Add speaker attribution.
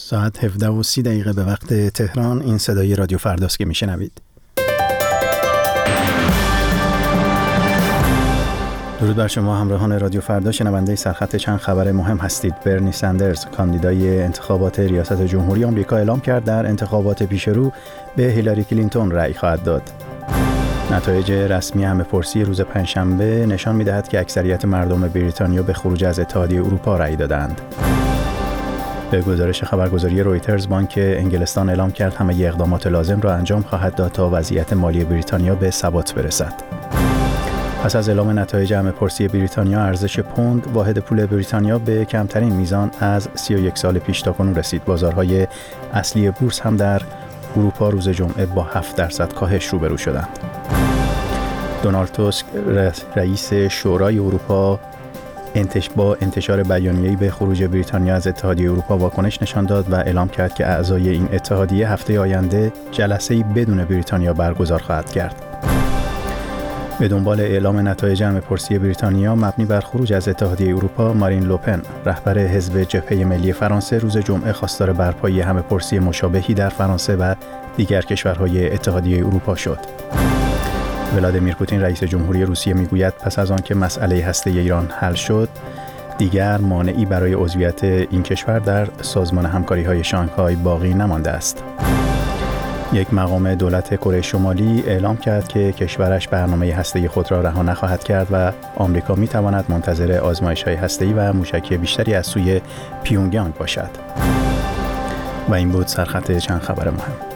Speaker 1: ساعت 17:30 به وقت تهران. این صدای رادیو فرداست که میشنوید. درود بر شما همراهان رادیو فردا، شنونده سرخط چند خبر مهم هستید. برنی سندرز کاندیدای انتخابات ریاست جمهوری آمریکا اعلام کرد در انتخابات پیشرو به هیلاری کلینتون رأی خواهد داد. نتایج رسمی همه‌پرسی روز پنجشنبه نشان می‌دهد که اکثریت مردم بریتانیا به خروج از اتحادیه اروپا رأی دادند. به گزارش خبرگزاری رویترز، بانک انگلستان اعلام کرد همه اقدامات لازم را انجام خواهد داد تا وضعیت مالی بریتانیا به ثبات برسد. پس از اعلام نتایج همه‌پرسی بریتانیا، ارزش پوند واحد پول بریتانیا به کمترین میزان از 31 سال پیش تاکنون رسید. بازارهای اصلی بورس هم در اروپا روز جمعه با 7% کاهش روبرو شدند. دونالد توسک رئیس شورای اروپا با انتشار بیانیه‌ای به خروج بریتانیا از اتحادیه اروپا واکنش نشان داد و اعلام کرد که اعضای این اتحادیه هفته آینده جلسه‌ای بدون بریتانیا برگزار خواهد کرد. به دنبال اعلام نتایج همه‌پرسی بریتانیا مبنی بر خروج از اتحادیه اروپا، مارین لوپن رهبر حزب جبهه ملی فرانسه روز جمعه خواستار برپایی همه‌پرسی مشابهی در فرانسه و دیگر کشورهای اتحادیه اروپا شد. ولادیمیر پوتین رئیس جمهوری روسیه میگوید پس از آن که مسئله هسته ایران حل شد، دیگر مانعی برای عضویت این کشور در سازمان همکاری‌های شانگهای باقی نمانده است. یک مقام دولت کره شمالی اعلام کرد که کشورش برنامه هسته‌ای خود را رها نخواهد کرد و آمریکا می‌تواند منتظر آزمایش‌های هسته‌ای و موشکی بیشتری از سوی پیونگیانگ باشد. و این بود سرخط چند خبر مهم.